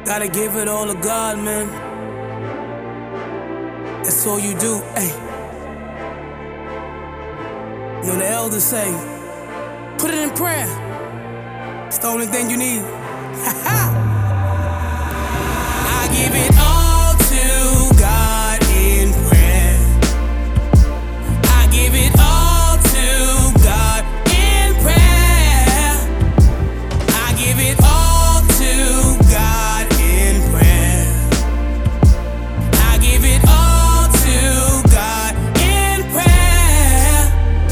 Gotta give it all to God, man. That's all you do, ayy. You know the elders say, put it in prayer. It's the only thing you need. I give it all to God in prayer. I give it all to God in prayer. I give it all to God in prayer. I give it all to God in prayer.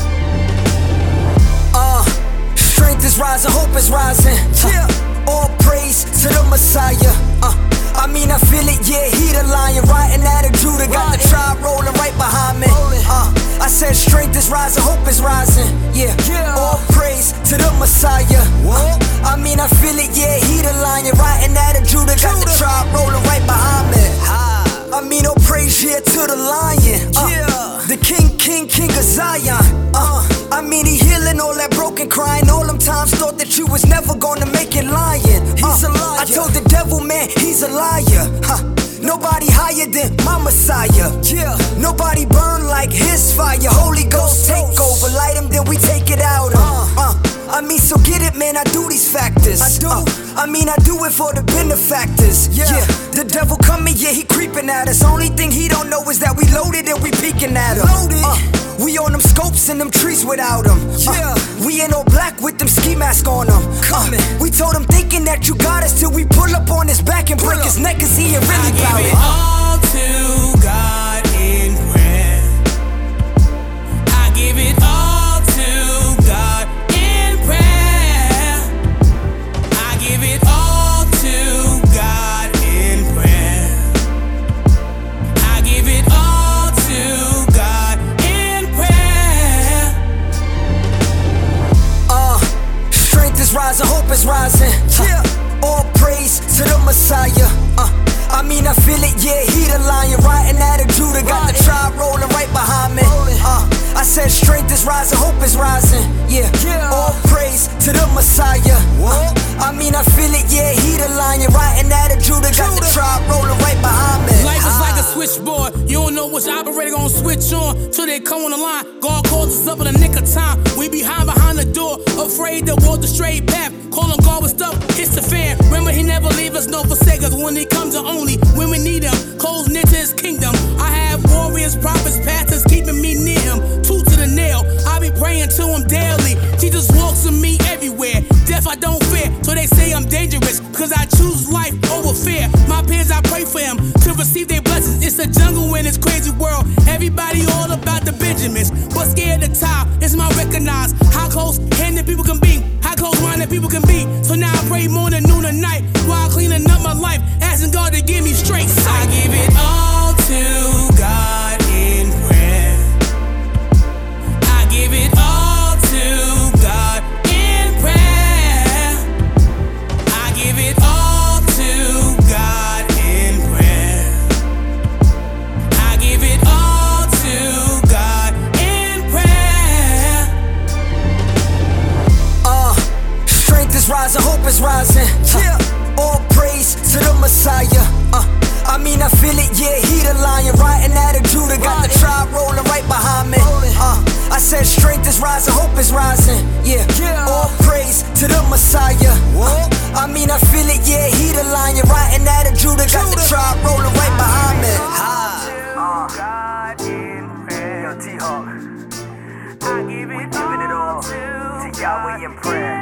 Strength is rising, hope is rising. All praise to the Messiah. I feel it, yeah, he the lion, riding out of Judah, got the tribe rolling right behind me. I said strength is rising, hope is rising, yeah. All praise to the Messiah. I feel it, yeah, he the lion, riding out of Judah, got the tribe rolling right behind me. All praise, yeah, to the lion, the king of Zion. He healing all that broken crying. All them times thought that you was never gonna make it lying. He's a liar. I told the devil, man, he's a liar. Nobody higher than my Messiah. Nobody burn like his fire. Holy Ghost take over, light him, then we take it out. So get it, man, I do these factors. I do it for the benefactors. The devil coming, yeah, he creeping at us. Only thing he don't know is that we loaded and we peeking at him. We on them scopes and them trees without them. We in all black with them ski mask on them. We told him thinking that you got us till we pull up on his back and break his neck, cause he ain't really about it. All to God in prayer. I give it all to God in prayer. I give it all to God in prayer. I give it all to God in prayer. Strength is rising, hope is rising. All praise to the Messiah. I feel it, yeah, he the lion, riding out of Judah, got the tribe rolling right behind me. I said strength is rising, hope is rising, yeah. All praise to the Messiah. I feel it, yeah, he the lion, riding out of Judah, got the tribe rolling right behind me. Life is like a switchboard. You don't know which operator gonna switch on till they come on the line. God calls us up in the nick of time. We behind the door, afraid to walk the straight path. Call him God with stuff, it's the fan. Remember, he never leave us, no forsake us. When he comes, to only when we need him. Close knit to his kingdom. I have warriors, prophets, pastors keeping me near him. Tooth to the nail, I be praying to him daily. Jesus walks with me everywhere. Death I don't fear, so they say I'm dangerous, cause I choose life over fear. My peers, I pray for him to receive their blessings. It's a jungle in this crazy world. Everybody all about the Benjamins, but scared to top. It's my recognize how close-handed people can be, how close-minded people can be. So now I pray morning, noon, and night while cleaning up my life, asking God to give me straight sight. I give it all to God in prayer. I give it all to God in prayer. I give it all to God in prayer. I give it all to God in prayer. Strength is rising, hope is rising. All praise to the Messiah. I feel it, yeah, he the lion, riding out of Judah, got the tribe rolling right behind me. I said strength is rising, hope is rising, yeah. All praise to the Messiah. I feel it, yeah, he the lion, riding out of Judah, got the tribe rolling right behind me. God in prayer. Yo, T-Hawk, I give it giving it all to Yahweh in prayer.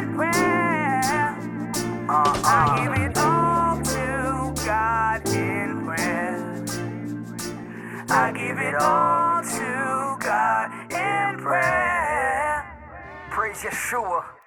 I give it all to God in prayer. I give it all to God in prayer. Praise Yeshua.